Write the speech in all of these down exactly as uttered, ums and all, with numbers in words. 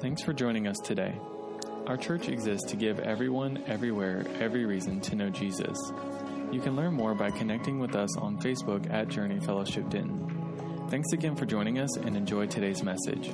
Thanks for joining us today. Our church exists to give everyone, everywhere, every reason to know Jesus. You can learn more by connecting with us on Facebook at Journey Fellowship Denton. Thanks again for joining us and enjoy today's message.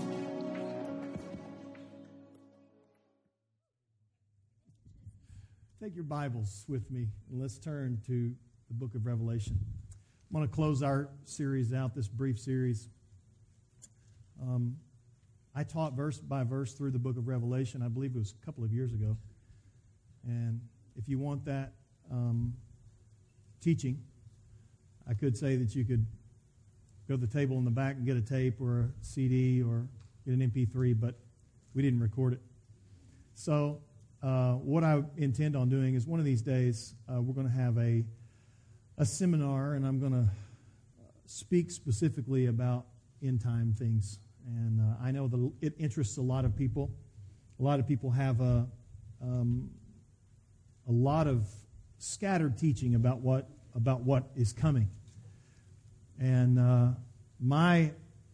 Take your Bibles with me and let's turn to the book of Revelation. I'm going to close our series out, this brief series. Um, I taught verse by verse through the book of Revelation. I believe it was a couple of years ago. And if you want that um, teaching, I could say that you could go to the table in the back and get a tape or a C D or get an M P three, but we didn't record it. So uh, what I intend on doing is one of these days uh, we're going to have a, a seminar, and I'm going to speak specifically about end-time things. And uh, I know that it interests a lot of people. A lot of people have a, um, a lot of scattered teaching about what about what is coming. And uh, my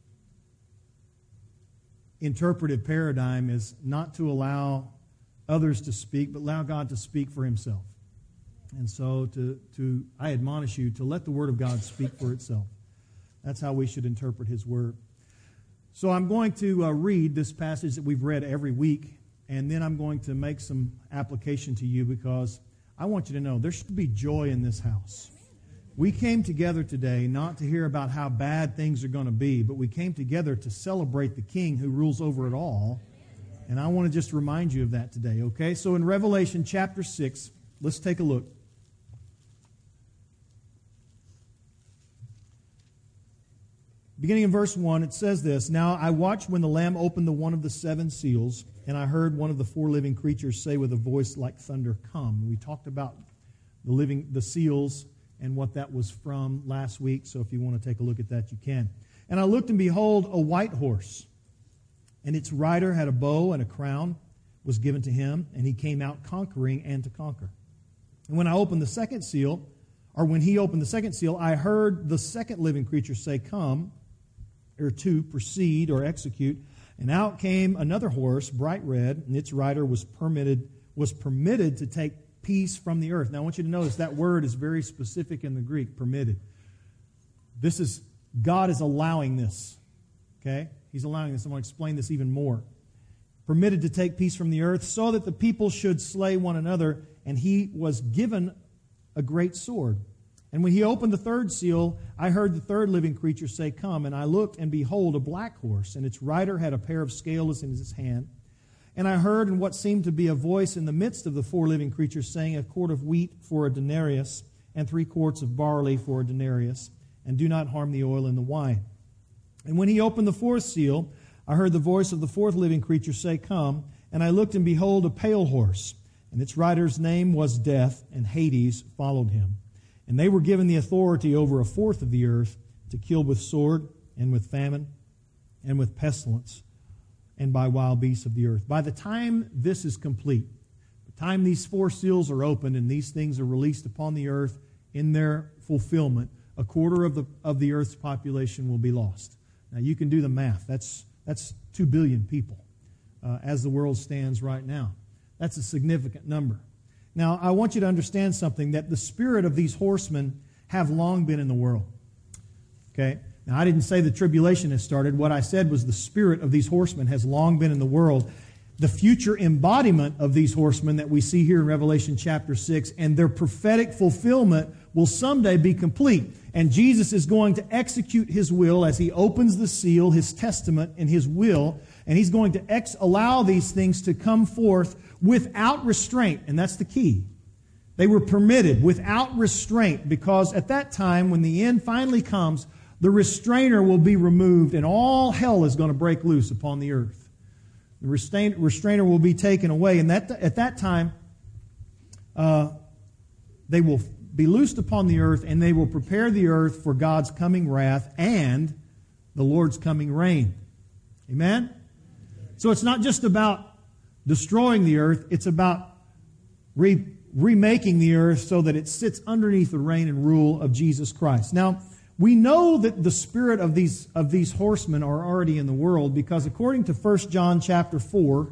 interpretive paradigm is not to allow others to speak, but allow God to speak for Himself. And so, to to I admonish you to let the Word of God speak for itself. That's how we should interpret His Word. So I'm going to uh, read this passage that we've read every week, and then I'm going to make some application to you because I want you to know there should be joy in this house. We came together today not to hear about how bad things are going to be, but we came together to celebrate the King who rules over it all. And I want to just remind you of that today, okay? So in Revelation chapter six, let's take a look. Beginning in verse one, it says this, "Now I watched when the Lamb opened the one of the seven seals, and I heard one of the four living creatures say with a voice like thunder, 'Come.'" We talked about the living, the seals and what that was from last week, so if you want to take a look at that, you can. "And I looked, and behold, a white horse, and its rider had a bow, and a crown was given to him, and he came out conquering and to conquer. And when I opened the second seal, or when he opened the second seal, I heard the second living creature say, 'Come,' or to proceed or execute. And out came another horse, bright red, and its rider was permitted was permitted to take peace from the earth." Now I want you to notice that word is very specific in the Greek, permitted. This is, God is allowing this. Okay? He's allowing this. I'm going to explain this even more. Permitted to take peace from the earth, so that the people should slay one another, and he was given a great sword. And when he opened the third seal, I heard the third living creature say, 'Come.' And I looked, and behold, a black horse, and its rider had a pair of scales in his hand. And I heard in what seemed to be a voice in the midst of the four living creatures saying, 'A quart of wheat for a denarius, and three quarts of barley for a denarius, and do not harm the oil and the wine.' And when he opened the fourth seal, I heard the voice of the fourth living creature say, 'Come.' And I looked, and behold, a pale horse, and its rider's name was Death, and Hades followed him. And they were given the authority over a fourth of the earth to kill with sword and with famine and with pestilence and by wild beasts of the earth." By the time this is complete, the time these four seals are opened and these things are released upon the earth in their fulfillment, a quarter of the of the earth's population will be lost. Now you can do the math. That's that's two billion people uh, as the world stands right now. That's a significant number. Now, I want you to understand something, that the spirit of these horsemen have long been in the world. Okay? Now, I didn't say the tribulation has started. What I said was the spirit of these horsemen has long been in the world. The future embodiment of these horsemen that we see here in Revelation chapter six and their prophetic fulfillment will someday be complete. And Jesus is going to execute His will as He opens the seal, His testament and His will, and He's going to ex- allow these things to come forth without restraint, and that's the key. They were permitted without restraint, because at that time, when the end finally comes, the restrainer will be removed and all hell is going to break loose upon the earth. The restrain, restrainer will be taken away, and that at that time, uh, they will be loosed upon the earth, and they will prepare the earth for God's coming wrath and the Lord's coming reign. Amen? So it's not just about destroying the earth, it's about re- remaking the earth so that it sits underneath the reign and rule of Jesus Christ. Now, We know that the spirit of these, of these horsemen are already in the world because according to First John chapter four,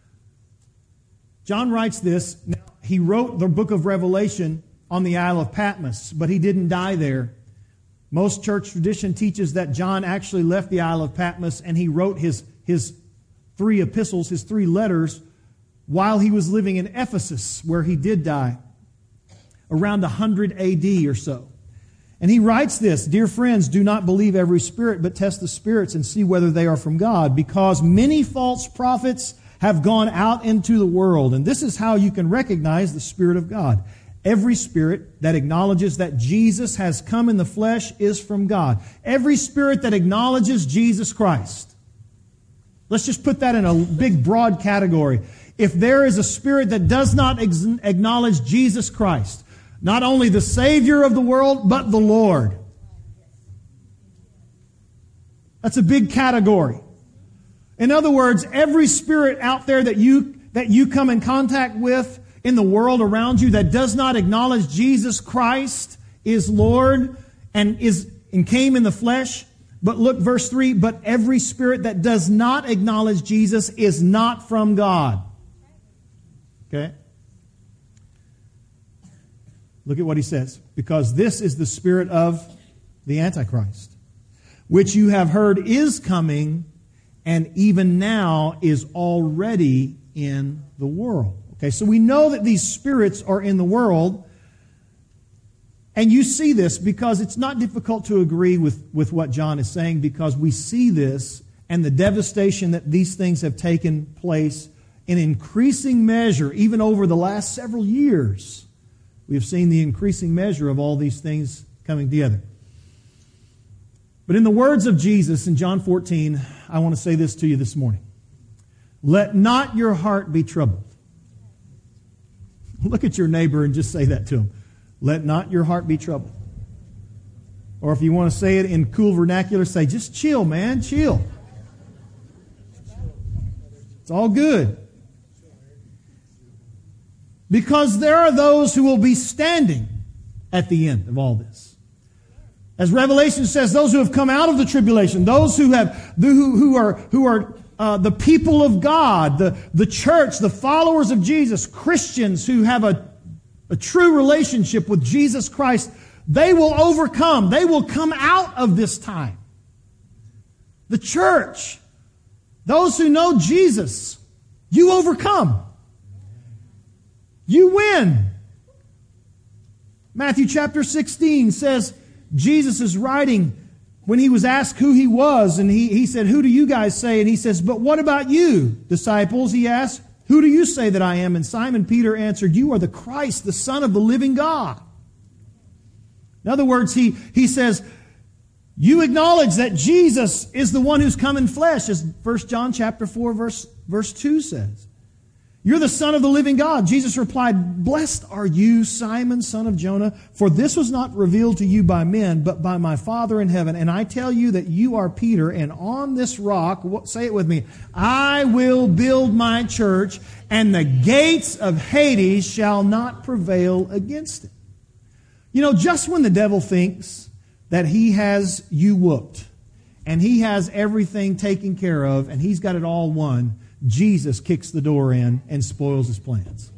John writes this. Now, he wrote the book of Revelation on the Isle of Patmos, but he didn't die there. Most church tradition teaches that John actually left the Isle of Patmos and he wrote his, his three epistles, his three letters, while he was living in Ephesus, where he did die, around one hundred A D or so. And he writes this, "Dear friends, do not believe every spirit, but test the spirits and see whether they are from God, because many false prophets have gone out into the world." And this is how you can recognize the Spirit of God. Every spirit that acknowledges that Jesus has come in the flesh is from God. Every spirit that acknowledges Jesus Christ. Let's just put that in a big, broad category. If there is a spirit that does not ex- acknowledge Jesus Christ, not only the Savior of the world, but the Lord. That's a big category. In other words, every spirit out there that you, that you come in contact with in the world around you that does not acknowledge Jesus Christ is Lord and is and came in the flesh. But look, verse three, "But every spirit that does not acknowledge Jesus is not from God." Okay? Look at what he says. "Because this is the spirit of the Antichrist, which you have heard is coming, and even now is already in the world." Okay, so we know that these spirits are in the world. And you see this because it's not difficult to agree with, with what John is saying, because we see this and the devastation that these things have taken place in increasing measure, even over the last several years. We have seen the increasing measure of all these things coming together. But in the words of Jesus in John fourteen, I want to say this to you this morning. Let not your heart be troubled. Look at your neighbor and just say that to him. Let not your heart be troubled. Or if you want to say it in cool vernacular, say, just chill, man, chill. It's all good. Because there are those who will be standing at the end of all this. As Revelation says, those who have come out of the tribulation, those who have who, who are who are uh, the people of God, the, the church, the followers of Jesus, Christians who have a, a true relationship with Jesus Christ, they will overcome. They will come out of this time. The church, those who know Jesus, you overcome. You win. Matthew chapter sixteen says, Jesus is writing when he was asked who he was, and he, he said, who do you guys say? And he says, but what about you, disciples? He asked, who do you say that I am? And Simon Peter answered, you are the Christ, the Son of the living God. In other words, he, he says, you acknowledge that Jesus is the one who's come in flesh, as First John chapter four, verse, verse two says. You're the Son of the living God. Jesus replied, blessed are you, Simon, son of Jonah, for this was not revealed to you by men, but by my Father in heaven. And I tell you that you are Peter, and on this rock, say it with me, I will build my church, and the gates of Hades shall not prevail against it. You know, just when the devil thinks that he has you whooped, and he has everything taken care of, and he's got it all won, Jesus kicks the door in and spoils his plans.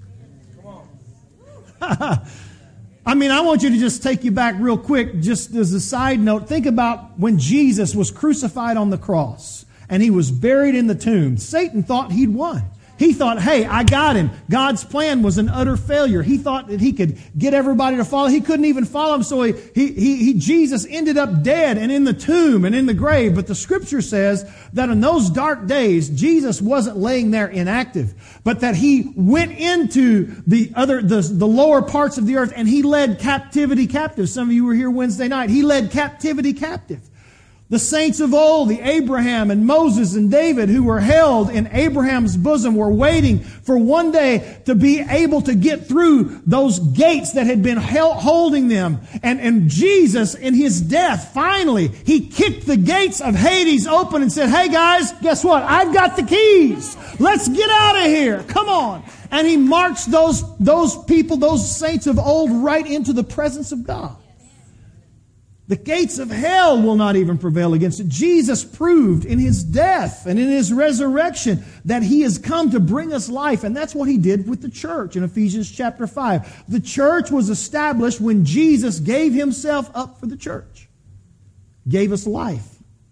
I mean, I want you to just take you back real quick, just as a side note. Think about when Jesus was crucified on the cross and he was buried in the tomb. Satan thought he'd won. He thought, hey, I got him. God's plan was an utter failure. He thought that he could get everybody to follow. He couldn't even follow him. So he, he, he, he, Jesus ended up dead and in the tomb and in the grave. But the scripture says that in those dark days, Jesus wasn't laying there inactive, but that he went into the other, the, the lower parts of the earth and he led captivity captive. Some of you were here Wednesday night. He led captivity captive. The saints of old, the Abraham and Moses and David, who were held in Abraham's bosom, were waiting for one day to be able to get through those gates that had been held, holding them. And, and Jesus, in his death, finally, he kicked the gates of Hades open and said, hey guys, guess what? I've got the keys. Let's get out of here. Come on. And he marched those, those people, those saints of old, right into the presence of God. The gates of hell will not even prevail against it. Jesus proved in His death and in His resurrection that He has come to bring us life. And that's what He did with the church in Ephesians chapter five. The church was established when Jesus gave Himself up for the church. Gave us life.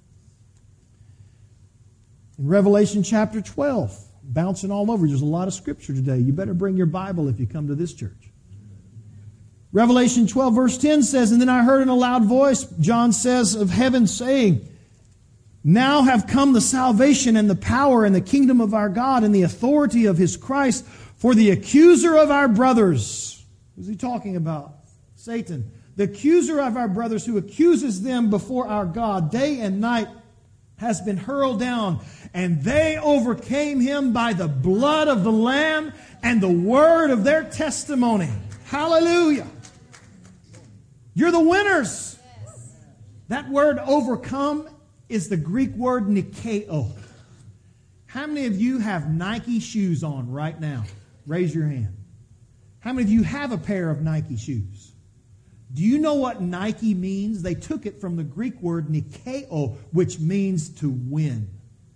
In Revelation chapter twelve, bouncing all over, there's a lot of scripture today. You better bring your Bible if you come to this church. Revelation twelve verse ten says, "And then I heard in a loud voice," John says, "of heaven saying, now have come the salvation and the power and the kingdom of our God and the authority of His Christ, for the accuser of our brothers." Who's He talking about? Satan. The accuser of our brothers who accuses them before our God day and night has been hurled down, and they overcame him by the blood of the Lamb and the word of their testimony. Hallelujah. You're the winners. Yes. That word overcome is the Greek word nikeo. How many of you have Nike shoes on right now? Raise your hand. How many of you have a pair of Nike shoes? Do you know what Nike means? They took it from the Greek word nikeo, which means to win.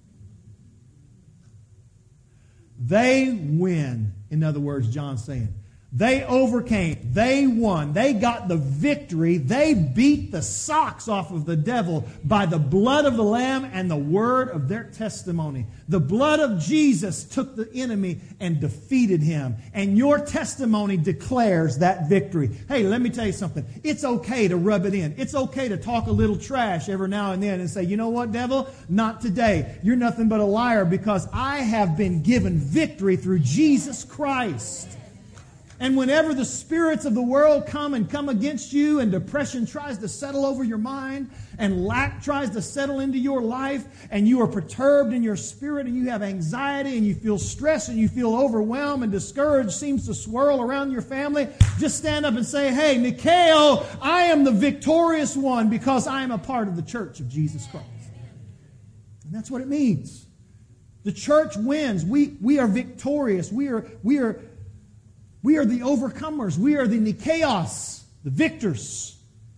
They win. In other words, John's saying, they overcame. They won. They got the victory. They beat the socks off of the devil by the blood of the Lamb and the word of their testimony. The blood of Jesus took the enemy and defeated him. And your testimony declares that victory. Hey, let me tell you something. It's okay to rub it in. It's okay to talk a little trash every now and then and say, you know what, devil? Not today. You're nothing but a liar, because I have been given victory through Jesus Christ. And whenever the spirits of the world come and come against you, and depression tries to settle over your mind, and lack tries to settle into your life, and you are perturbed in your spirit, and you have anxiety, and you feel stress, and you feel overwhelmed, and discouraged seems to swirl around your family, just stand up and say, hey, Nikeo, I am the victorious one, because I am a part of the church of Jesus Christ. And that's what it means. The church wins. We, we are victorious. We are, we are We are the overcomers. We are the Nikeos, the victors.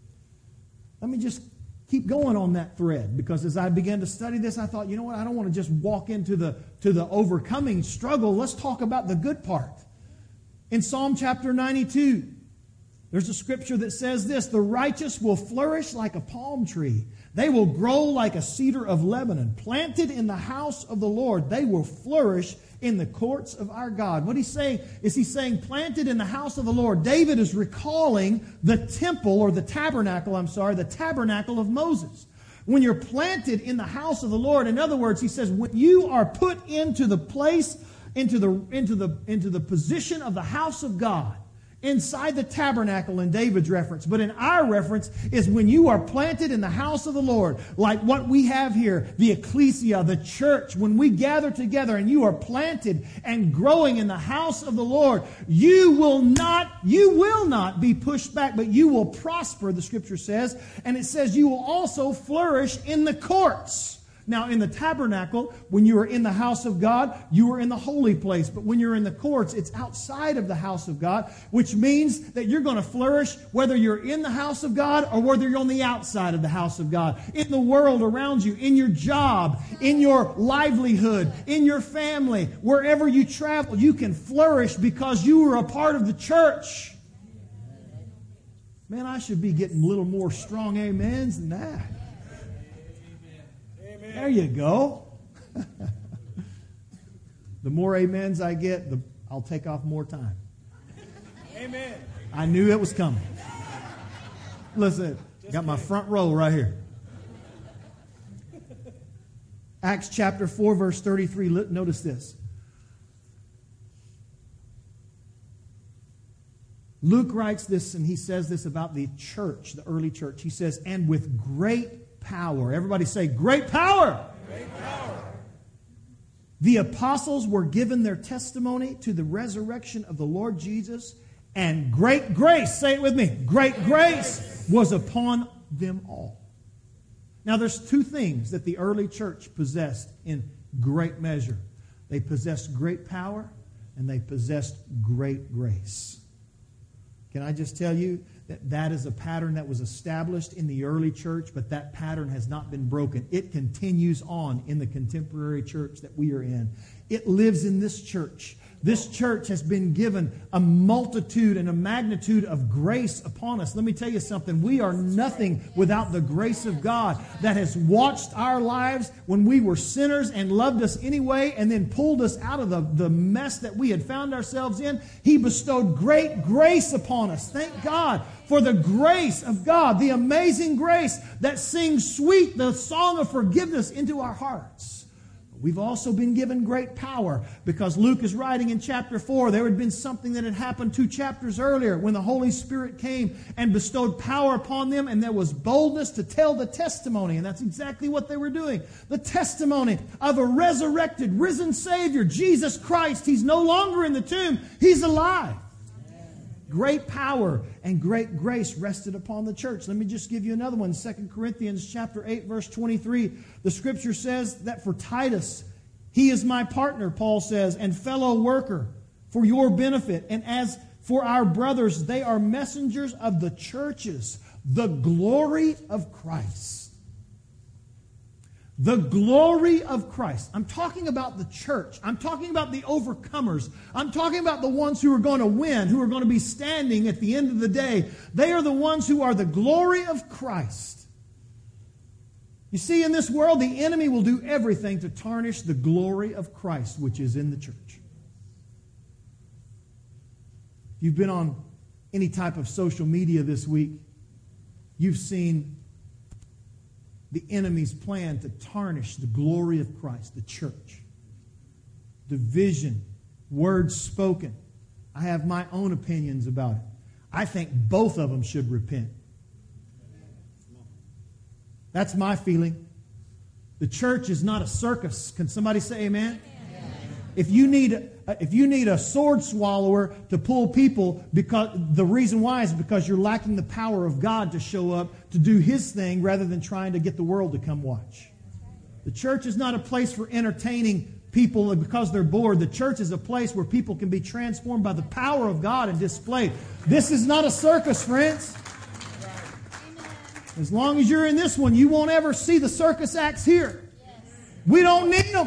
Let me just keep going on that thread, because as I began to study this, I thought, you know what? I don't want to just walk into the, to the overcoming struggle. Let's talk about the good part. In Psalm chapter ninety-two, there's a scripture that says this: the righteous will flourish like a palm tree. They will grow like a cedar of Lebanon. Planted in the house of the Lord, they will flourish in the courts of our God. What he's saying is he's saying planted in the house of the Lord. David is recalling the temple, or the tabernacle, I'm sorry, the tabernacle of Moses. When you're planted in the house of the Lord, in other words, he says, when you are put into the place, into the, into the, into the position of the house of God, inside the tabernacle in David's reference. But in our reference is when you are planted in the house of the Lord, like what we have here, the ecclesia, the church. When we gather together and you are planted and growing in the house of the Lord, you will not, you will not be pushed back, but you will prosper, the scripture says. And it says you will also flourish in the courts. Now, in the tabernacle, when you are in the house of God, you are in the holy place. But when you're in the courts, it's outside of the house of God, which means that you're going to flourish whether you're in the house of God or whether you're on the outside of the house of God. In the world around you, in your job, in your livelihood, in your family, wherever you travel, you can flourish because you are a part of the church. Man, I should be getting a little more strong amens than that. There you go. The more amens I get, the I'll take off more time. Amen. I knew it was coming. Listen, got my front row right here. Acts chapter four, verse thirty-three. Notice this. Luke writes this, and he says this about the church, the early church. He says, and with great power. Everybody say, great power. Great power. The apostles were given their testimony to the resurrection of the Lord Jesus, and great grace, say it with me, great grace was upon them all. Now there's two things that the early church possessed in great measure. They possessed great power, and they possessed great grace. Can I just tell you that that is a pattern that was established in the early church, but that pattern has not been broken. It continues on in the contemporary church that we are in. It lives in this church. This church has been given a multitude and a magnitude of grace upon us. Let me tell you something. We are nothing without the grace of God that has watched our lives when we were sinners and loved us anyway and then pulled us out of the, the mess that we had found ourselves in. He bestowed great grace upon us. Thank God for the grace of God, the amazing grace that sings sweet the song of forgiveness into our hearts. We've also been given great power because Luke is writing in chapter four. There had been something that had happened two chapters earlier when the Holy Spirit came and bestowed power upon them, and there was boldness to tell the testimony. And that's exactly what they were doing. The testimony of a resurrected, risen Savior, Jesus Christ. He's no longer in the tomb. He's alive. Great power and great grace rested upon the church. Let me just give you another one. Second Corinthians chapter eight, verse twenty-three. The Scripture says that for Titus, he is my partner, Paul says, and fellow worker for your benefit. And as for our brothers, they are messengers of the churches, the glory of Christ. The glory of Christ. I'm talking about the church. I'm talking about the overcomers. I'm talking about the ones who are going to win, who are going to be standing at the end of the day. They are the ones who are the glory of Christ. You see, in this world, the enemy will do everything to tarnish the glory of Christ, which is in the church. If you've been on any type of social media this week, you've seen the enemy's plan to tarnish the glory of Christ, the church. Division, words spoken. I have my own opinions about it. I think both of them should repent. That's my feeling. The church is not a circus. Can somebody say amen? Amen. If you need a, if you need a sword swallower to pull people, because the reason why is because you're lacking the power of God to show up to do His thing rather than trying to get the world to come watch. The church is not a place for entertaining people because they're bored. The church is a place where people can be transformed by the power of God and displayed. This is not a circus, friends. As long as you're in this one, you won't ever see the circus acts here. We don't need them.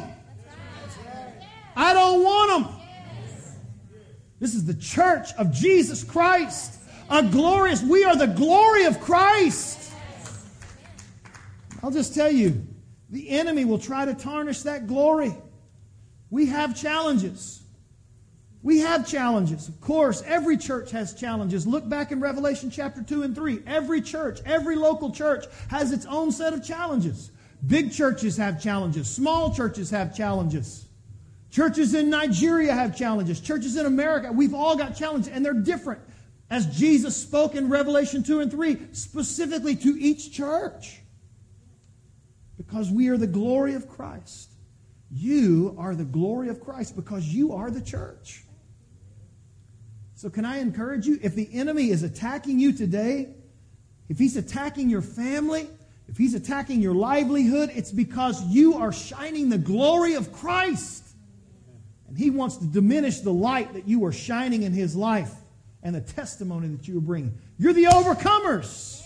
I don't want them. This is the church of Jesus Christ. A glorious, we are the glory of Christ. I'll just tell you, the enemy will try to tarnish that glory. We have challenges. We have challenges. Of course, every church has challenges. Look back in Revelation chapter two and three. Every church, every local church has its own set of challenges. Big churches have challenges. Small churches have challenges. Churches in Nigeria have challenges. Churches in America, we've all got challenges, and they're different. As Jesus spoke in Revelation two and three, specifically to each church. Because we are the glory of Christ. You are the glory of Christ because you are the church. So can I encourage you, if the enemy is attacking you today, if he's attacking your family, if he's attacking your livelihood, it's because you are shining the glory of Christ. And he wants to diminish the light that you are shining in his life and the testimony that you are bringing. You're the overcomers.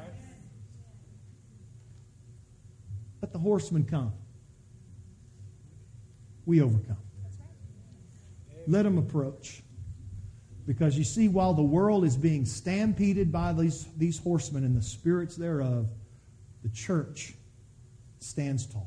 Let the horsemen come. We overcome. Let them approach. Because you see, while the world is being stampeded by these, these horsemen and the spirits thereof, the church stands tall.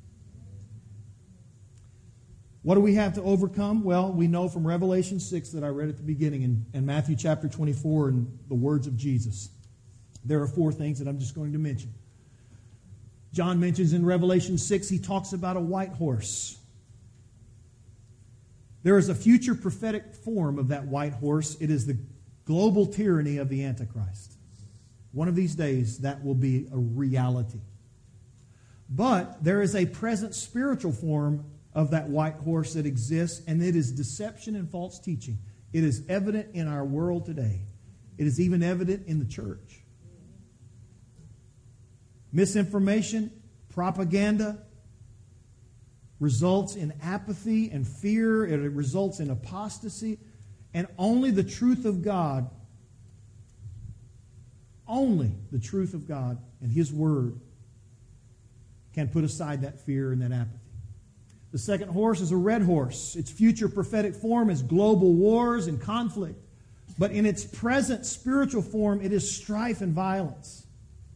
What do we have to overcome? Well, we know from Revelation six that I read at the beginning and, and Matthew chapter twenty-four and the words of Jesus. There are four things that I'm just going to mention. John mentions in Revelation six, he talks about a white horse. There is a future prophetic form of that white horse. It is the global tyranny of the Antichrist. One of these days, that will be a reality. But there is a present spiritual form of that white horse that exists, and it is deception and false teaching. It is evident in our world today. It is even evident in the church. Misinformation, propaganda, results in apathy and fear. It results in apostasy. And only the truth of God Only the truth of God and His Word can put aside that fear and that apathy. The second horse is a red horse. Its future prophetic form is global wars and conflict. But in its present spiritual form, it is strife and violence.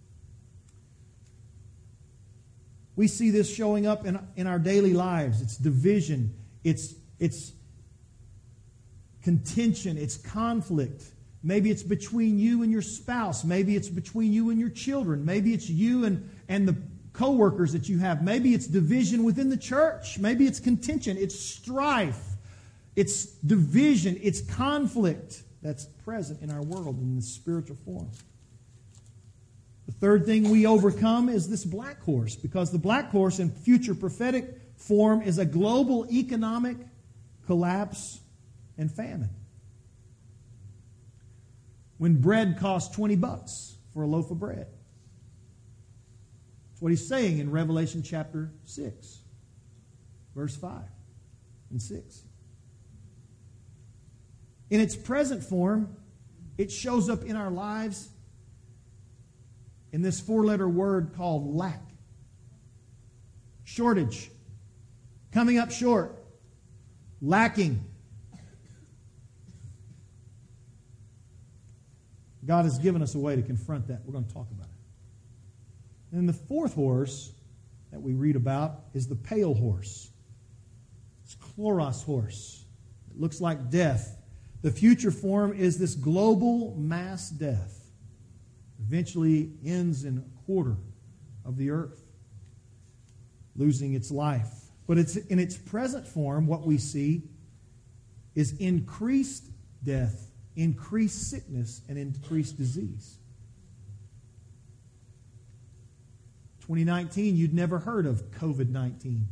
We see this showing up in, in our daily lives. It's division. It's, it's contention. It's conflict. Maybe it's between you and your spouse. Maybe it's between you and your children. Maybe it's you and, and the co-workers that you have. Maybe it's division within the church. Maybe it's contention. It's strife. It's division. It's conflict that's present in our world in the spiritual form. The third thing we overcome is this black horse, because the black horse in future prophetic form is a global economic collapse and famine. When bread costs twenty bucks for a loaf of bread. That's what he's saying in Revelation chapter six, verse five and six. In its present form, it shows up in our lives in this four-letter word called lack. Shortage. Coming up short. Lacking. God has given us a way to confront that. We're going to talk about it. And the fourth horse that we read about is the pale horse. It's Chloros horse. It looks like death. The future form is this global mass death. Eventually ends in a quarter of the earth losing its life. But it's in its present form, what we see is increased death, increased sickness, and increased disease. twenty nineteen, you'd never heard of covid nineteen.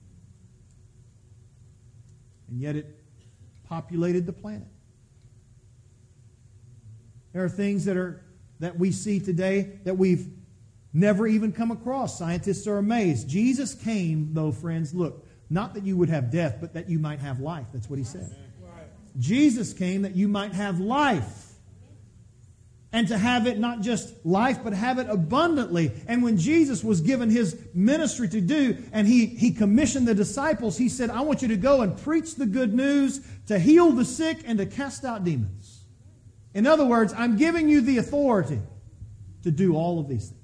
And yet it populated the planet. There are things that are that we see today that we've never even come across. Scientists are amazed. Jesus came, though, friends, look, not that you would have death, but that you might have life. That's what He said. Jesus came that you might have life. And to have it not just life, but have it abundantly. And when Jesus was given His ministry to do, and He, he commissioned the disciples, He said, I want you to go and preach the good news, to heal the sick, and to cast out demons. In other words, I'm giving you the authority to do all of these things.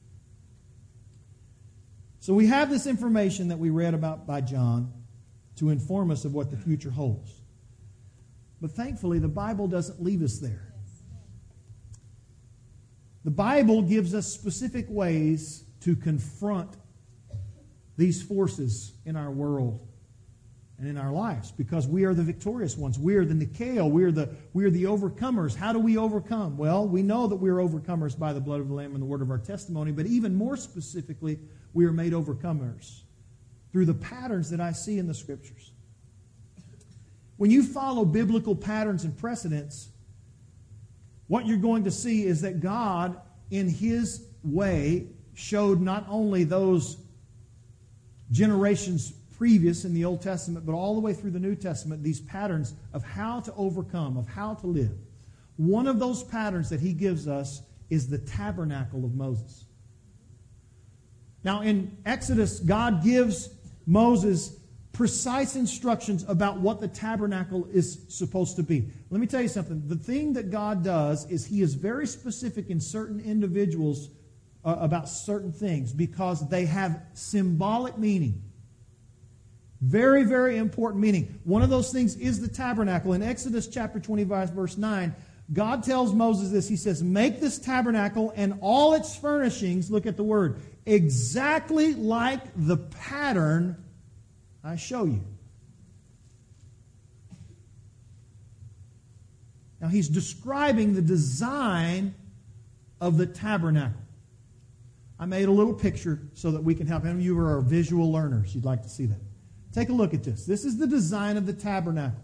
So we have this information that we read about by John to inform us of what the future holds. But thankfully, the Bible doesn't leave us there. The Bible gives us specific ways to confront these forces in our world and in our lives, because we are the victorious ones. We are the Nikeo. We are the, we are the overcomers. How do we overcome? Well, we know that we are overcomers by the blood of the Lamb and the word of our testimony, but even more specifically, we are made overcomers through the patterns that I see in the Scriptures. When you follow biblical patterns and precedents, what you're going to see is that God, in His way, showed not only those generations previous in the Old Testament, but all the way through the New Testament, these patterns of how to overcome, of how to live. One of those patterns that He gives us is the tabernacle of Moses. Now, in Exodus, God gives Moses precise instructions about what the tabernacle is supposed to be. Let me tell you something. The thing that God does is He is very specific in certain individuals uh, about certain things because they have symbolic meaning. Very, very important meaning. One of those things is the tabernacle. In Exodus chapter twenty-five, verse nine, God tells Moses this. He says, make this tabernacle and all its furnishings, look at the word, exactly like the pattern I show you. Now He's describing the design of the tabernacle. I made a little picture so that we can help. Any of you are visual learners. You'd like to see that. Take a look at this. This is the design of the tabernacle.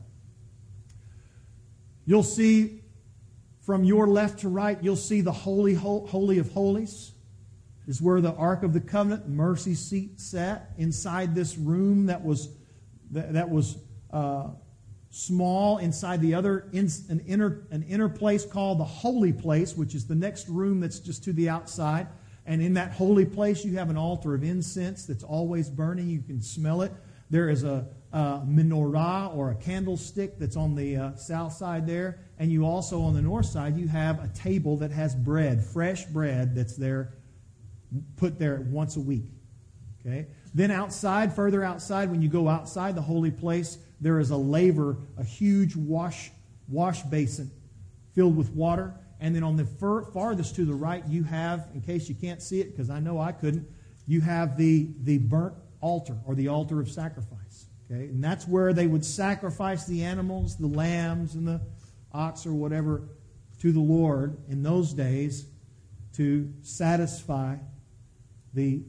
You'll see from your left to right, you'll see the Holy, Holy of Holies. This is where the Ark of the Covenant, mercy seat, sat inside this room that was that was uh, small inside the other, in, an, inner, an inner place called the holy place, which is the next room that's just to the outside. And in that holy place, you have an altar of incense that's always burning. You can smell it. There is a, a menorah or a candlestick that's on the uh, south side there. And you also, on the north side, you have a table that has bread, fresh bread that's there, put there once a week. Okay. Then outside, further outside, when you go outside the holy place, there is a laver, a huge wash wash basin filled with water. And then on the far, farthest to the right, you have, in case you can't see it, because I know I couldn't, you have the, the burnt altar, or the altar of sacrifice. Okay? And that's where they would sacrifice the animals, the lambs and the ox or whatever, to the Lord in those days to satisfy the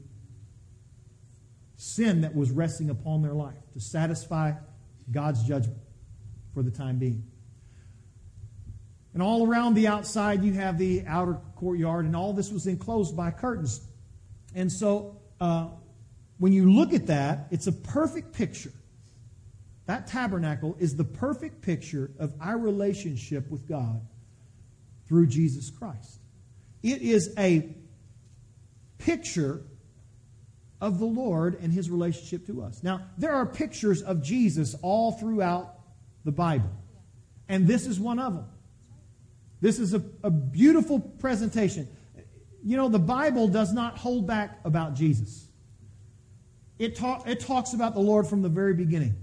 sin that was resting upon their life, to satisfy God's judgment for the time being. And all around the outside, you have the outer courtyard, and all this was enclosed by curtains. And so, uh, when you look at that, it's a perfect picture. That tabernacle is the perfect picture of our relationship with God through Jesus Christ. It is a picture of the Lord and His relationship to us. Now, there are pictures of Jesus all throughout the Bible, and this is one of them. This is a, a beautiful presentation. You know, the Bible does not hold back about Jesus. It, talk, it talks about the Lord from the very beginning.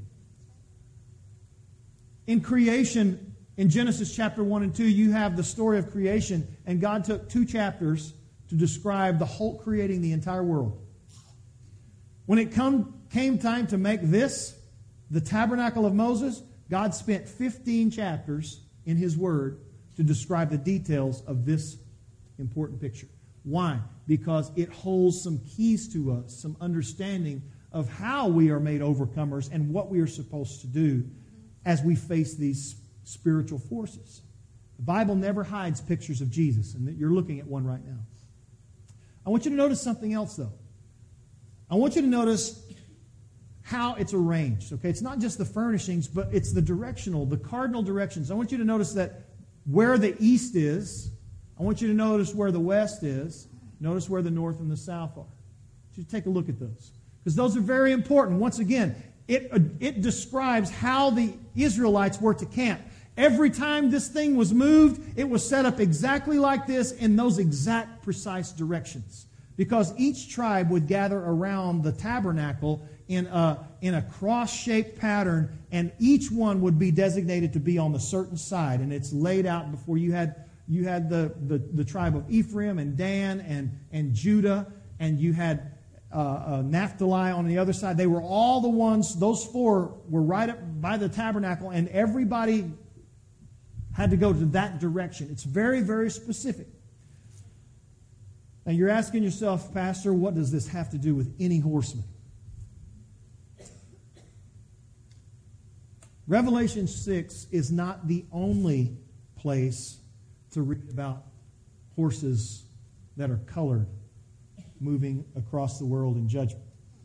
In creation, in Genesis chapter one and two, you have the story of creation, and God took two chapters to describe the whole creating the entire world. When it come, came time to make this, the tabernacle of Moses, God spent fifteen chapters in His Word to describe the details of this important picture. Why? Because it holds some keys to us, some understanding of how we are made overcomers and what we are supposed to do as we face these spiritual forces. The Bible never hides pictures of Jesus, and you're looking at one right now. I want you to notice something else, though. I want you to notice how it's arranged. Okay, it's not just the furnishings, but it's the directional, the cardinal directions. I want you to notice that where the east is, I want you to notice where the west is. Notice where the north and the south are. So take a look at those, because those are very important. Once again, it, it describes how the Israelites were to camp. Every time this thing was moved, it was set up exactly like this in those exact precise directions. Because each tribe would gather around the tabernacle in a, in a cross-shaped pattern, and each one would be designated to be on the certain side. And it's laid out before you had you had the, the, the tribe of Ephraim and Dan and, and Judah, and you had uh, uh, Naphtali on the other side. They were all the ones, those four were right up by the tabernacle, and everybody had to go to that direction. It's very, very specific. Now you're asking yourself, Pastor, what does this have to do with any horseman? Revelation six is not the only place to read about horses that are colored moving across the world in judgment.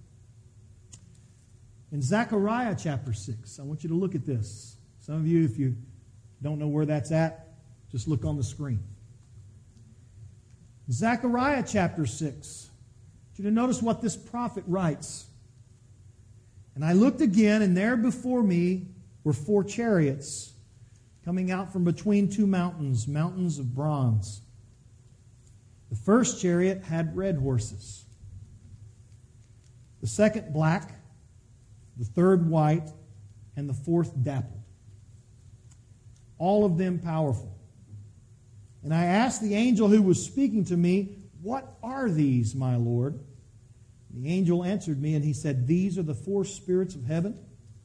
In Zechariah chapter six, I want you to look at this. Some of you, if you don't know where that's at, just look on the screen. Zechariah chapter six. I want you to notice what this prophet writes. And I looked again, and there before me were four chariots coming out from between two mountains, mountains of bronze. The first chariot had red horses, the second black, the third white, and the fourth dappled. All of them powerful. And I asked the angel who was speaking to me, "What are these, my Lord?" The angel answered me, and he said, "These are the four spirits of heaven,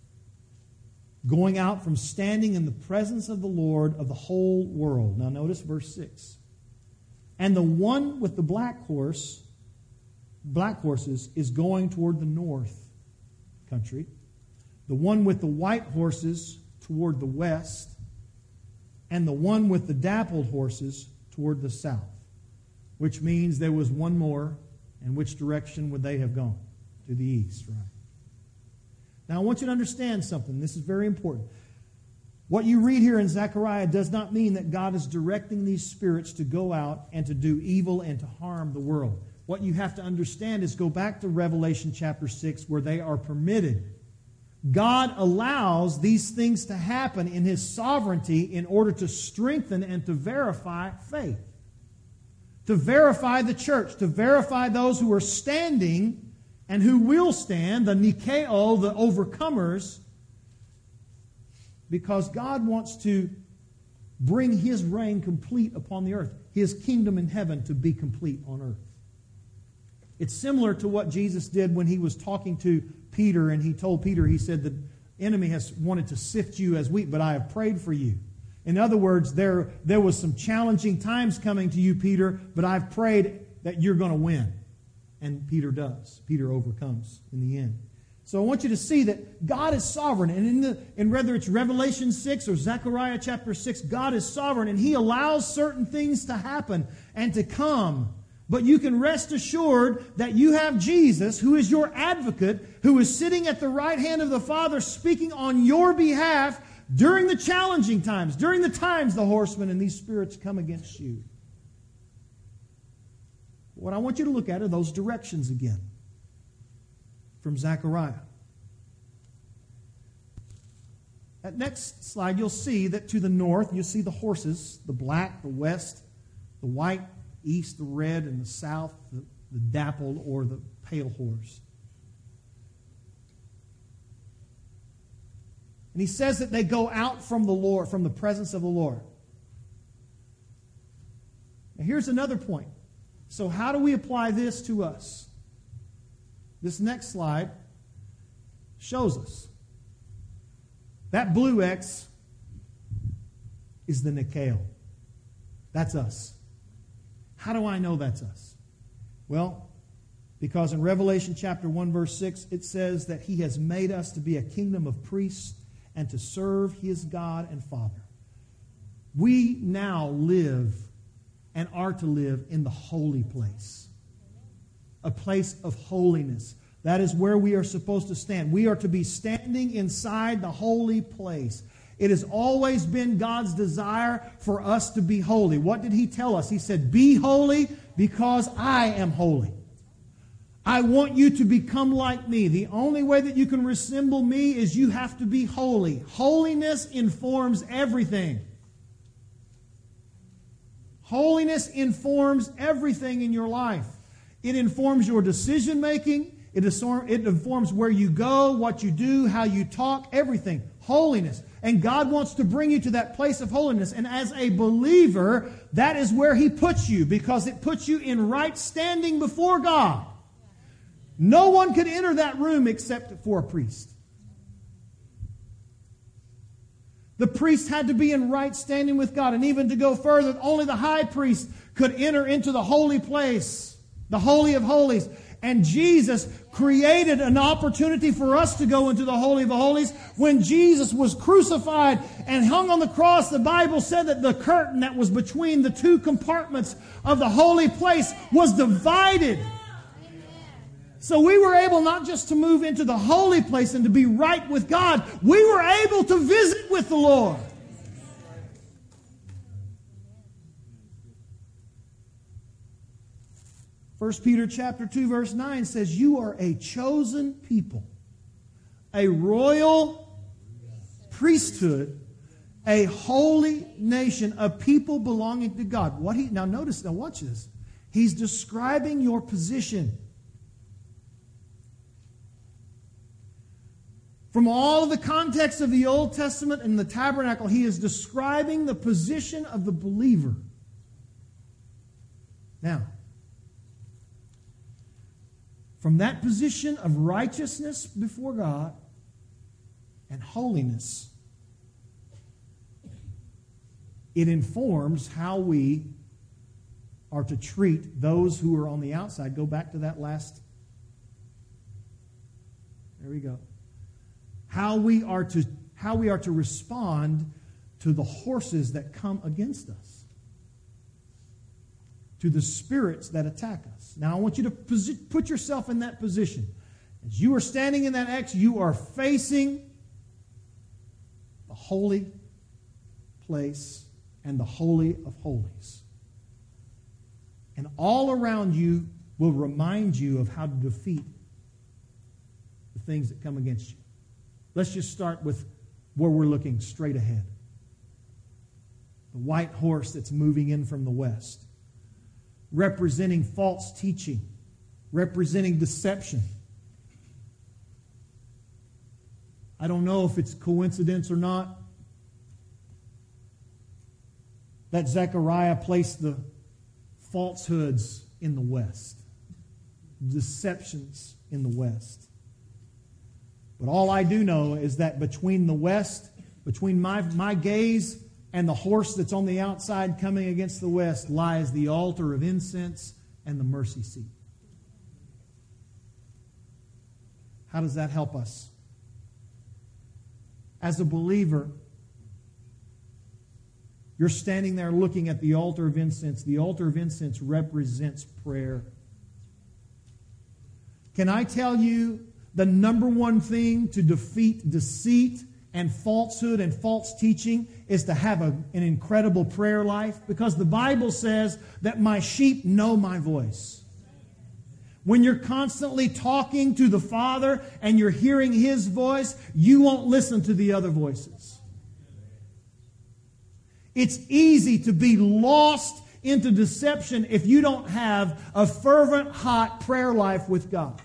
going out from standing in the presence of the Lord of the whole world." Now notice verse six. And the one with the black horse, black horses, is going toward the north country. The one with the white horses toward the west. And the one with the dappled horses toward the south. Which means there was one more. And which direction would they have gone? To the east, right? Now I want you to understand something. This is very important. What you read here in Zechariah does not mean that God is directing these spirits to go out and to do evil and to harm the world. What you have to understand is go back to Revelation chapter six, where they are permitted. God allows these things to happen in His sovereignty in order to strengthen and to verify faith. To verify the church, to verify those who are standing and who will stand, the Nikeo, the overcomers, because God wants to bring His reign complete upon the earth, His kingdom in heaven to be complete on earth. It's similar to what Jesus did when He was talking to Peter, and He told Peter, He said, the enemy has wanted to sift you as wheat, but I have prayed for you. In other words, there, there was some challenging times coming to you, Peter, but I've prayed that you're going to win. And Peter does. Peter overcomes in the end. So I want you to see that God is sovereign. And in the, and whether it's Revelation six or Zechariah chapter six, God is sovereign, and He allows certain things to happen and to come. But you can rest assured that you have Jesus, who is your advocate, who is sitting at the right hand of the Father speaking on your behalf during the challenging times, during the times the horsemen and these spirits come against you. What I want you to look at are those directions again from Zechariah. That next slide, you'll see that to the north, you'll see the horses, the black, the west, the white, east, the red, and the south, the, the dappled or the pale horse. And he says that they go out from the Lord, from the presence of the Lord. Now here's another point. So how do we apply this to us? This next slide shows us. That blue X is the Nikeo. That's us. How do I know that's us? Well, because in Revelation chapter one, verse six, it says that He has made us to be a kingdom of priests and to serve His God and Father. We now live and are to live in the holy place. A place of holiness. That is where we are supposed to stand. We are to be standing inside the holy place. It has always been God's desire for us to be holy. What did He tell us? He said, "Be holy because I am holy." I want you to become like me. The only way that you can resemble me is you have to be holy. Holiness informs everything. Holiness informs everything in your life. It informs your decision making. It informs where you go, what you do, how you talk, everything. Holiness. And God wants to bring you to that place of holiness. And as a believer, that is where He puts you, because it puts you in right standing before God. No one could enter that room except for a priest. The priest had to be in right standing with God. And even to go further, only the high priest could enter into the holy place, the Holy of Holies. And Jesus created an opportunity for us to go into the Holy of Holies. When Jesus was crucified and hung on the cross, the Bible said that the curtain that was between the two compartments of the holy place was divided. So we were able not just to move into the holy place and to be right with God, we were able to visit with the Lord. First Peter chapter two, verse nine says, "You are a chosen people, a royal priesthood, a holy nation, a people belonging to God." What he now notice, now watch this. He's describing your position. From all of the context of the Old Testament and the tabernacle, he is describing the position of the believer. Now, from that position of righteousness before God and holiness, it informs how we are to treat those who are on the outside. Go back to that last. There we go. How we are to how we are to respond to the horses that come against us, to the spirits that attack us. Now, I want you to posi- put yourself in that position. As you are standing in that X, you are facing the holy place and the Holy of Holies. And all around you will remind you of how to defeat the things that come against you. Let's just start with where we're looking straight ahead. The white horse that's moving in from the west, representing false teaching, representing deception. I don't know if it's coincidence or not that Zechariah placed the falsehoods in the west, deceptions in the west. But all I do know is that between the west, between my, my gaze and the horse that's on the outside coming against the west, lies the altar of incense and the mercy seat. How does that help us? As a believer, you're standing there looking at the altar of incense. The altar of incense represents prayer. Can I tell you the number one thing to defeat deceit and falsehood and false teaching is to have a, an incredible prayer life? Because the Bible says that my sheep know my voice. When you're constantly talking to the Father and you're hearing His voice, you won't listen to the other voices. It's easy to be lost into deception if you don't have a fervent, hot prayer life with God.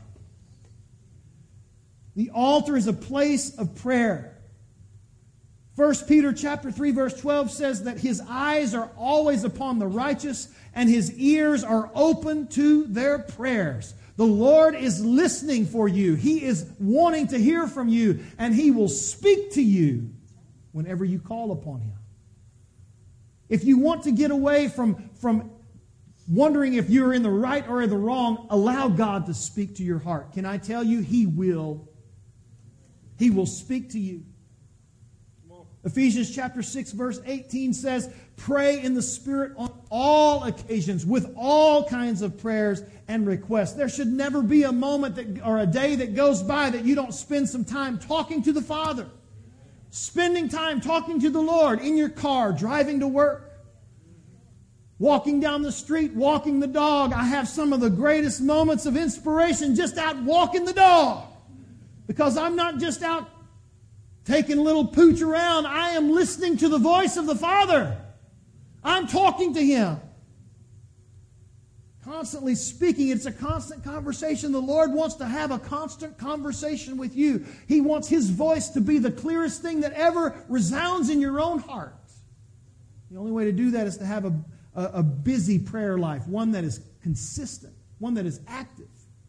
The altar is a place of prayer. First Peter chapter three verse twelve says that His eyes are always upon the righteous and His ears are open to their prayers. The Lord is listening for you. He is wanting to hear from you, and He will speak to you whenever you call upon Him. If you want to get away from, from wondering if you're in the right or in the wrong, allow God to speak to your heart. Can I tell you, He will. He will speak to you. Ephesians chapter six verse eighteen says, pray in the Spirit on all occasions with all kinds of prayers and requests. There should never be a moment that, or a day that goes by that you don't spend some time talking to the Father. Spending time talking to the Lord in your car, driving to work, walking down the street, walking the dog. I have some of the greatest moments of inspiration just out walking the dog. Because I'm not just out taking a little pooch around. I am listening to the voice of the Father. I'm talking to Him. Constantly speaking. It's a constant conversation. The Lord wants to have a constant conversation with you. He wants His voice to be the clearest thing that ever resounds in your own heart. The only way to do that is to have a, a, a busy prayer life. One that is consistent. One that is active.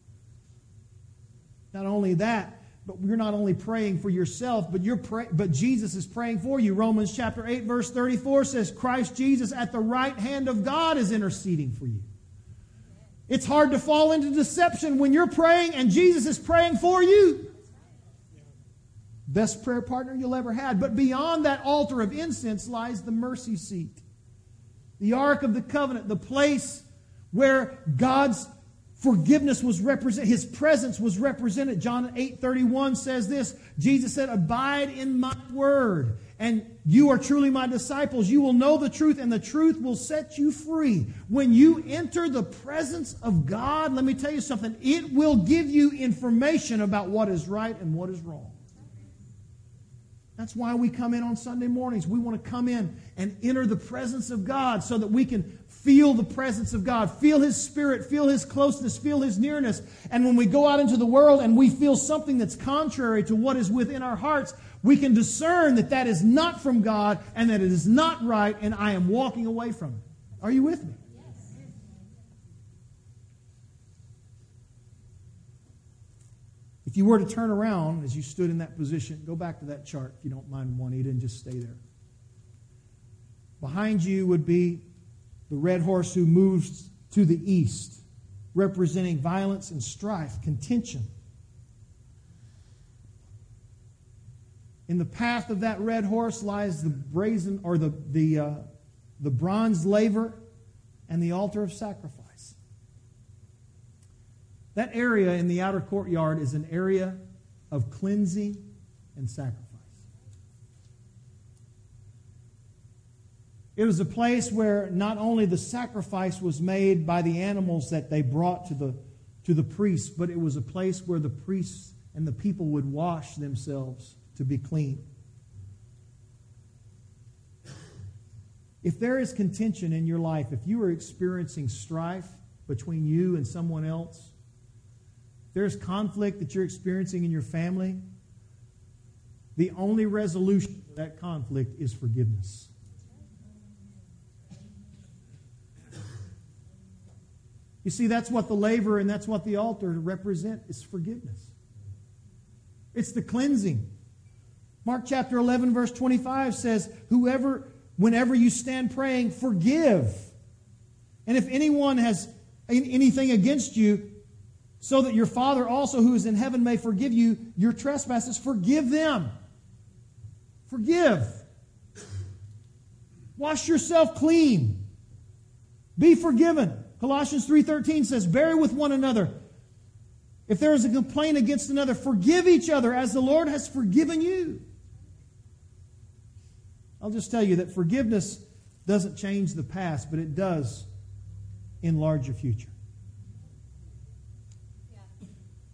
Not only that, but you're not only praying for yourself, but you're pray- but Jesus is praying for you. Romans chapter eight verse thirty-four says, Christ Jesus at the right hand of God is interceding for you. It's hard to fall into deception when you're praying and Jesus is praying for you. Best prayer partner you'll ever had. But beyond that altar of incense lies the mercy seat. The Ark of the Covenant, the place where God's forgiveness was represented, His presence was represented. John eight thirty-one says this, Jesus said, abide in my word, and you are truly my disciples. You will know the truth, and the truth will set you free. When you enter the presence of God, let me tell you something, it will give you information about what is right and what is wrong. That's why we come in on Sunday mornings. We want to come in and enter the presence of God so that we can feel the presence of God, feel His Spirit, feel His closeness, feel His nearness. And when we go out into the world and we feel something that's contrary to what is within our hearts, we can discern that that is not from God and that it is not right, and I am walking away from it. Are you with me? If you were to turn around as you stood in that position, go back to that chart if you don't mind, Juanita, and just stay there. Behind you would be the red horse who moves to the east, representing violence and strife, contention. In the path of that red horse lies the brazen or the the uh, the bronze laver and the altar of sacrifice. That area in the outer courtyard is an area of cleansing and sacrifice. It was a place where not only the sacrifice was made by the animals that they brought to the, to the priests, but it was a place where the priests and the people would wash themselves to be clean. If there is contention in your life, if you are experiencing strife between you and someone else, if there's conflict that you're experiencing in your family, the only resolution for that conflict is forgiveness. You see, that's what the laver and that's what the altar represent, is forgiveness. It's the cleansing. Mark chapter eleven, verse twenty-five says, Whoever, whenever you stand praying, forgive. And if anyone has anything against you, so that your Father also who is in heaven may forgive you your trespasses, forgive them. Forgive. Wash yourself clean. Be forgiven. Colossians three thirteen says, Bear with one another. If there is a complaint against another, forgive each other as the Lord has forgiven you. I'll just tell you that forgiveness doesn't change the past, but it does enlarge your future. Yeah.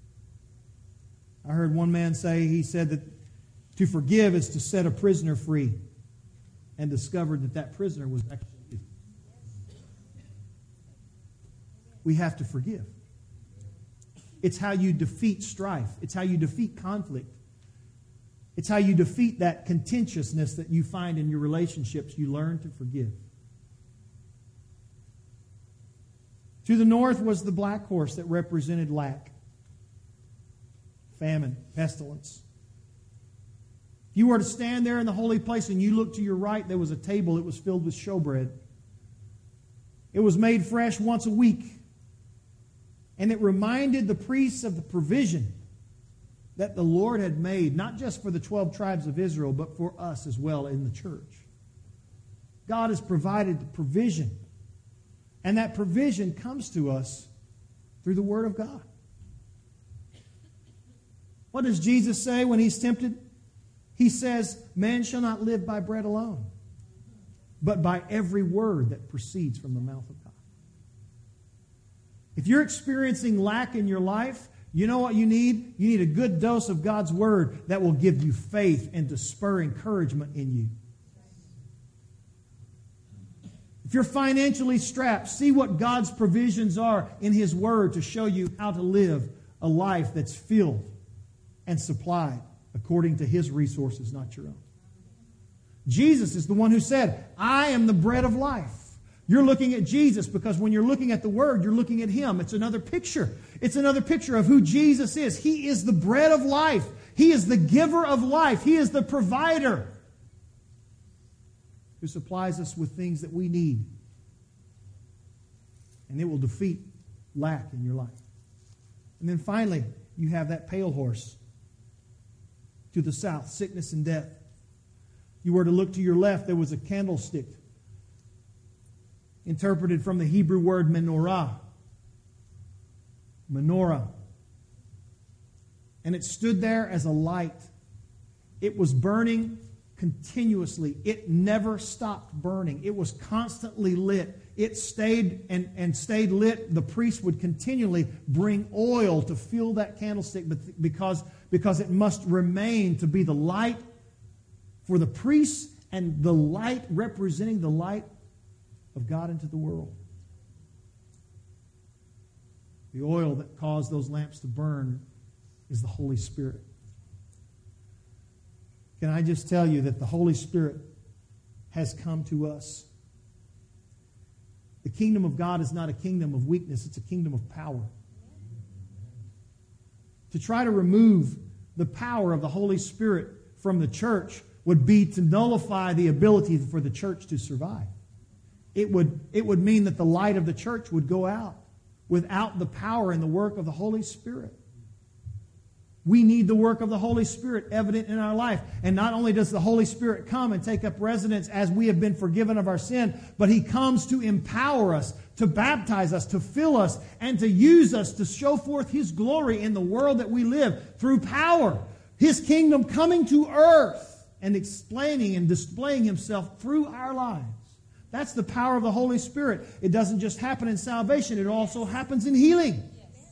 I heard one man say, he said that to forgive is to set a prisoner free, and discovered that that prisoner was actually you. We have to forgive. It's how you defeat strife. It's how you defeat conflict. It's how you defeat that contentiousness that you find in your relationships. You learn to forgive. To the north was the black horse that represented lack, famine, pestilence. If you were to stand there in the holy place and you look to your right, there was a table that was filled with showbread. It was made fresh once a week. And it reminded the priests of the provision that the Lord had made, not just for the twelve tribes of Israel, but for us as well in the church. God has provided the provision. And that provision comes to us through the Word of God. What does Jesus say when He's tempted? He says, Man shall not live by bread alone, but by every word that proceeds from the mouth of God. If you're experiencing lack in your life, you know what you need? You need a good dose of God's Word that will give you faith and to spur encouragement in you. If you're financially strapped, see what God's provisions are in His Word to show you how to live a life that's filled and supplied according to His resources, not your own. Jesus is the one who said, I am the bread of life. You're looking at Jesus because when you're looking at the Word, you're looking at Him. It's another picture. It's another picture of who Jesus is. He is the bread of life. He is the giver of life. He is the provider who supplies us with things that we need. And it will defeat lack in your life. And then finally, you have that pale horse to the south, sickness and death. If you were to look to your left, there was a candlestick, interpreted from the Hebrew word menorah. Menorah. And it stood there as a light. It was burning continuously. It never stopped burning. It was constantly lit. It stayed and, and stayed lit. The priest would continually bring oil to fill that candlestick because, because it must remain to be the light for the priests and the light representing the light of God into the world. The oil that caused those lamps to burn is the Holy Spirit. Can I just tell you that the Holy Spirit has come to us? The kingdom of God is not a kingdom of weakness, it's a kingdom of power. To try to remove the power of the Holy Spirit from the church would be to nullify the ability for the church to survive. It would, it would mean that the light of the church would go out without the power and the work of the Holy Spirit. We need the work of the Holy Spirit evident in our life. And not only does the Holy Spirit come and take up residence as we have been forgiven of our sin, but He comes to empower us, to baptize us, to fill us, and to use us to show forth His glory in the world that we live through power. His kingdom coming to earth and explaining and displaying Himself through our lives. That's the power of the Holy Spirit. It doesn't just happen in salvation. It also happens in healing.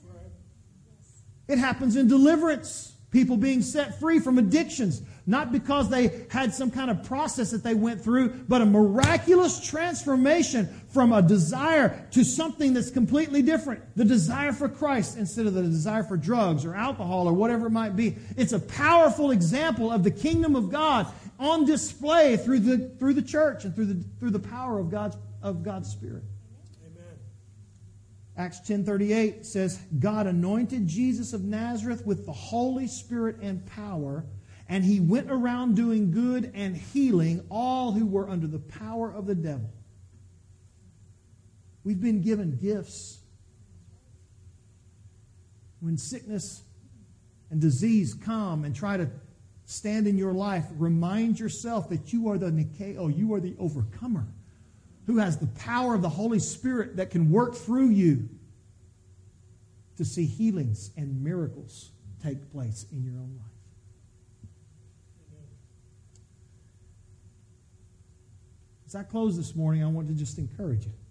It happens in deliverance. People being set free from addictions. Not because they had some kind of process that they went through, but a miraculous transformation from a desire to something that's completely different. The desire for Christ instead of the desire for drugs or alcohol or whatever it might be. It's a powerful example of the kingdom of God on display through the through the church and through the through the power of God's of God's Spirit. Amen. Acts ten thirty-eight says, God anointed Jesus of Nazareth with the Holy Spirit and power, and he went around doing good and healing all who were under the power of the devil. We've been given gifts. When sickness and disease come and try to stand in your life, remind yourself that you are the Nikeo, you are the overcomer who has the power of the Holy Spirit that can work through you to see healings and miracles take place in your own life. As I close this morning, I want to just encourage you.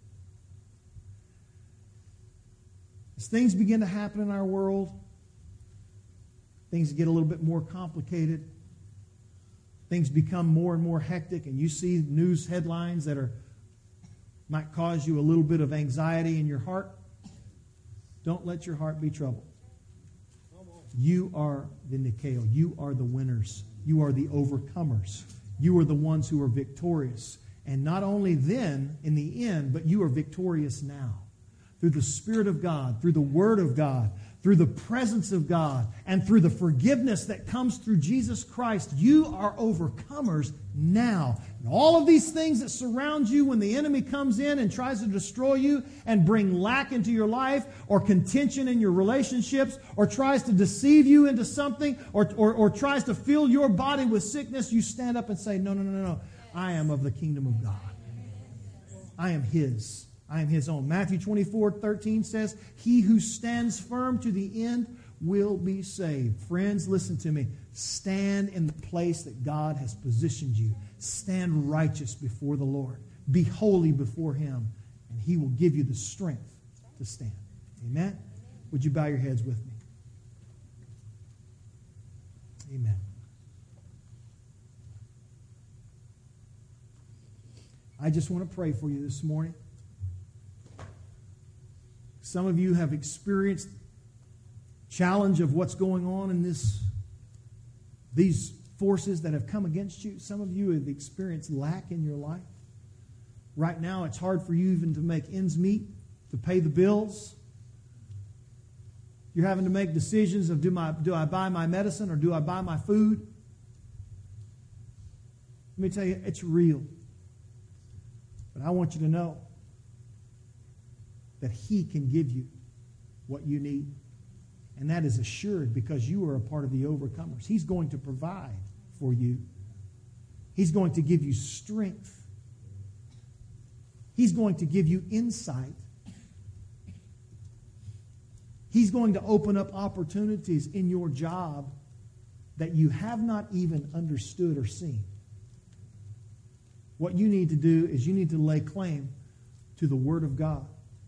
As things begin to happen in our world, things get a little bit more complicated, things become more and more hectic, and you see news headlines that are might cause you a little bit of anxiety in your heart, don't let your heart be troubled. You are the Nikeo. You are the winners. You are the overcomers. You are the ones who are victorious. And not only then, in the end, but you are victorious now. Through the Spirit of God, through the Word of God, through the presence of God, and through the forgiveness that comes through Jesus Christ, you are overcomers now. And all of these things that surround you when the enemy comes in and tries to destroy you and bring lack into your life or contention in your relationships or tries to deceive you into something or, or, or tries to fill your body with sickness, you stand up and say, no, no, no, no. I am of the kingdom of God. I am His. I am His own. Matthew twenty-four thirteen says, he who stands firm to the end will be saved. Friends, listen to me. Stand in the place that God has positioned you. Stand righteous before the Lord. Be holy before Him, and He will give you the strength to stand. Amen? Would you bow your heads with me? Amen. I just want to pray for you this morning. Some of you have experienced challenge of what's going on in this, these forces that have come against you. Some of you have experienced lack in your life. Right now, it's hard for you even to make ends meet, to pay the bills. You're having to make decisions of do, my, do I buy my medicine or do I buy my food? Let me tell you, it's real. But I want you to know that He can give you what you need. And that is assured because you are a part of the overcomers. He's going to provide for you. He's going to give you strength. He's going to give you insight. He's going to open up opportunities in your job that you have not even understood or seen. What you need to do is you need to lay claim to the Word of God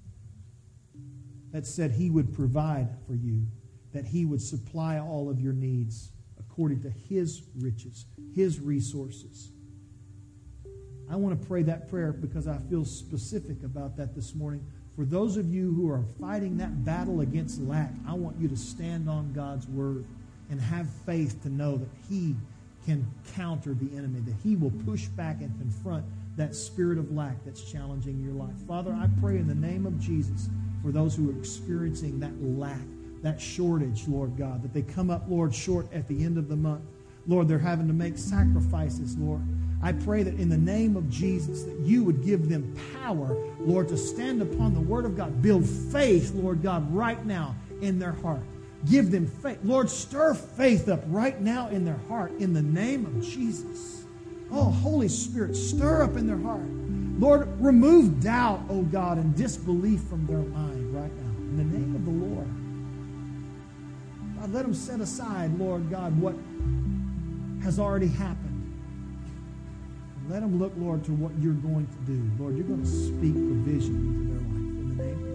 that said He would provide for you, that He would supply all of your needs according to His riches, His resources. I want to pray that prayer because I feel specific about that this morning. For those of you who are fighting that battle against lack, I want you to stand on God's Word and have faith to know that He can counter the enemy, that He will push back and confront that spirit of lack that's challenging your life. Father, I pray in the name of Jesus for those who are experiencing that lack, that shortage, Lord God, that they come up, Lord, short at the end of the month. Lord, they're having to make sacrifices, Lord. I pray that in the name of Jesus that you would give them power, Lord, to stand upon the Word of God. Build faith, Lord God, right now in their heart. Give them faith. Lord, stir faith up right now in their heart in the name of Jesus. Oh, Holy Spirit, stir up in their heart. Lord, remove doubt, oh God, and disbelief from their mind right now in the name of the Lord. God, let them set aside, Lord God, what has already happened. Let them look, Lord, to what you're going to do. Lord, you're going to speak provision into their life in the name of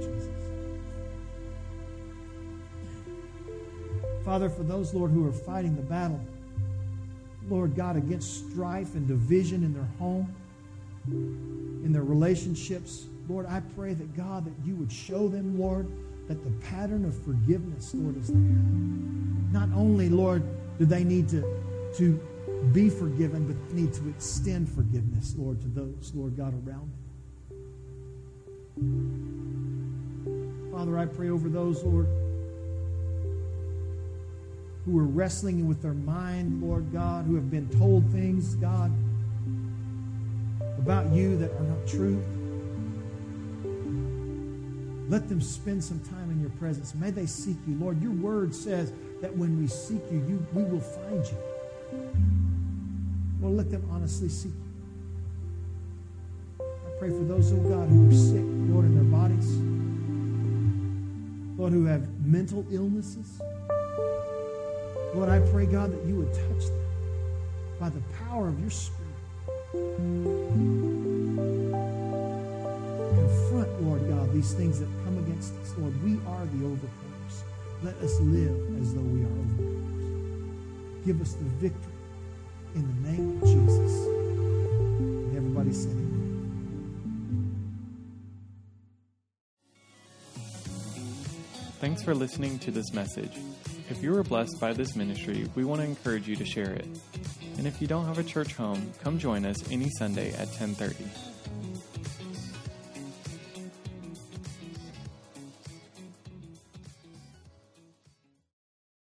Jesus. Father, for those, Lord, who are fighting the battle, Lord God, against strife and division in their home, in their relationships, Lord, I pray that, God, that you would show them, Lord, that the pattern of forgiveness, Lord, is there. Not only, Lord, do they need to, to be forgiven, but they need to extend forgiveness, Lord, to those, Lord God, around them. Father, I pray over those, Lord, who are wrestling with their mind, Lord God, who have been told things, God, about you that are not true. Let them spend some time in your presence. May they seek you. Lord, your word says that when we seek you, you we will find you. Lord, let them honestly seek you. I pray for those, oh God, who are sick, Lord, in their bodies. Lord, who have mental illnesses. Lord, I pray, God, that you would touch them by the power of your Spirit. Confront, Lord God, these things that come against us. Lord, we are the overcomers. Let us live as though we are overcomers. Give us the victory in the name of Jesus. And everybody said amen. Thanks for listening to this message. If you were blessed by this ministry, we want to encourage you to share it. And if you don't have a church home, come join us any Sunday at ten thirty.